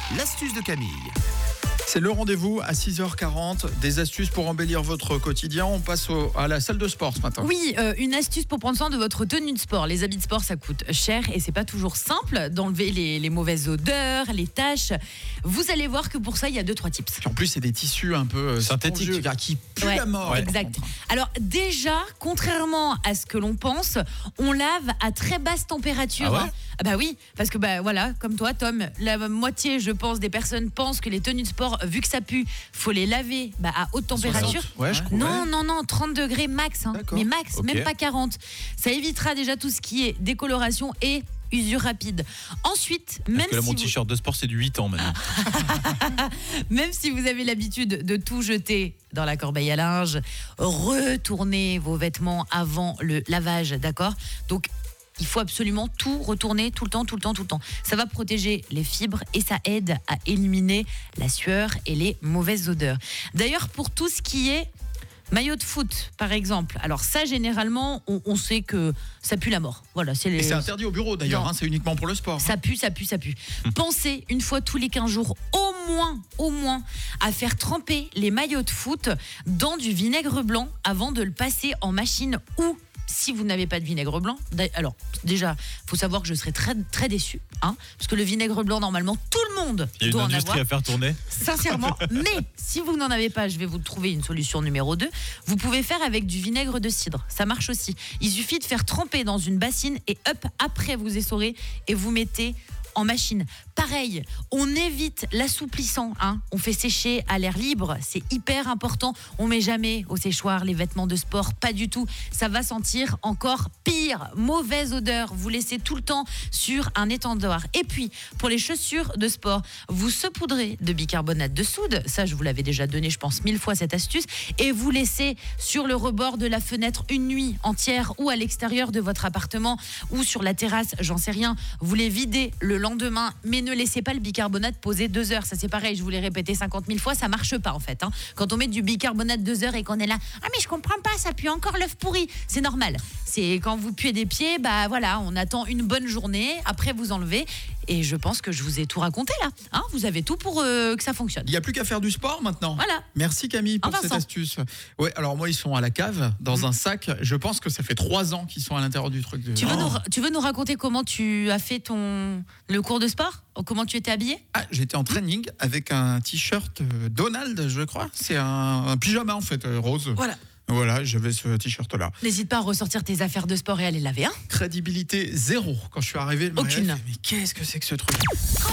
l'astuce de Camille. C'est le rendez-vous à 6h40, des astuces pour embellir votre quotidien. On passe à la salle de sport ce matin. Oui, une astuce pour prendre soin de votre tenue de sport. Les habits de sport, ça coûte cher et c'est pas toujours simple d'enlever les mauvaises odeurs, les taches. Vous allez voir que pour ça, il y a 2-3 tips. En plus, c'est des tissus un peu synthétiques qui puent la mort. Exact. Alors déjà, contrairement à ce que l'on pense, on lave à très basse température. Ah ouais Bah oui, parce que voilà, comme toi, Tom, la moitié, je pense, des personnes pensent que les tenues de sport, vu que ça pue, faut les laver à haute température. 60. Ouais, je crois. Non, 30 degrés max, D'accord. mais max, Ok. même pas 40. Ça évitera déjà tout ce qui est décoloration et usure rapide. Ensuite, Parce même que là, mon si t-shirt de sport, c'est du 8 ans maintenant. même si vous avez l'habitude de tout jeter dans la corbeille à linge, retournez vos vêtements avant le lavage, d'accord ? Donc, il faut absolument tout retourner tout le temps. Ça va protéger les fibres et ça aide à éliminer la sueur et les mauvaises odeurs. D'ailleurs, pour tout ce qui est maillot de foot, par exemple, alors ça, généralement, on sait que ça pue la mort. Voilà, Et c'est interdit au bureau d'ailleurs, Non. c'est uniquement pour le sport. ça pue. Pensez une fois tous les 15 jours, au moins, à faire tremper les maillots de foot dans du vinaigre blanc avant de le passer en machine ou si vous n'avez pas de vinaigre blanc. Alors, déjà, il faut savoir que je serais très, très déçue, parce que le vinaigre blanc, normalement, tout le monde Il y a une doit en industrie avoir. à faire tourner. Sincèrement, mais si vous n'en avez pas, je vais vous trouver une solution numéro 2. Vous pouvez faire avec du vinaigre de cidre. Ça marche aussi. Il suffit de faire tremper dans une bassine et après vous essorez et vous mettez en machine. Pareil, on évite l'assouplissant. On fait sécher à l'air libre. C'est hyper important. On met jamais au séchoir les vêtements de sport. Pas du tout. Ça va sentir encore pire. Mauvaise odeur. Vous laissez tout le temps sur un étendoir. Et puis, pour les chaussures de sport, vous saupoudrez de bicarbonate de soude. Ça, je vous l'avais déjà donné, je pense, 1000 fois cette astuce. Et vous laissez sur le rebord de la fenêtre une nuit entière ou à l'extérieur de votre appartement ou sur la terrasse, j'en sais rien. Vous les videz le lendemain, mais ne laissez pas le bicarbonate poser 2 heures. Ça, c'est pareil, je vous l'ai répété 50 000 fois, ça marche pas en fait. Quand on met du bicarbonate 2 heures et qu'on est là, mais je comprends pas, ça pue encore l'œuf pourri. C'est normal. C'est quand vous puez des pieds, on attend une bonne journée, après vous enlevez. Et je pense que je vous ai tout raconté là. Vous avez tout pour que ça fonctionne. Il n'y a plus qu'à faire du sport maintenant. Voilà. Merci Camille pour cette Vincent. astuce. Ouais, alors moi ils sont à la cave, dans un sac. Je pense que ça fait 3 ans qu'ils sont à l'intérieur du truc. Tu veux nous raconter comment tu as fait le cours de sport ? Comment tu étais habillé ? J'étais en training avec un t-shirt Donald, je crois. C'est un pyjama en fait, rose. Voilà, j'avais ce t-shirt-là. N'hésite pas à ressortir tes affaires de sport et à les laver. Crédibilité 0 quand je suis arrivé. Aucune. Mais qu'est-ce que c'est que ce truc ?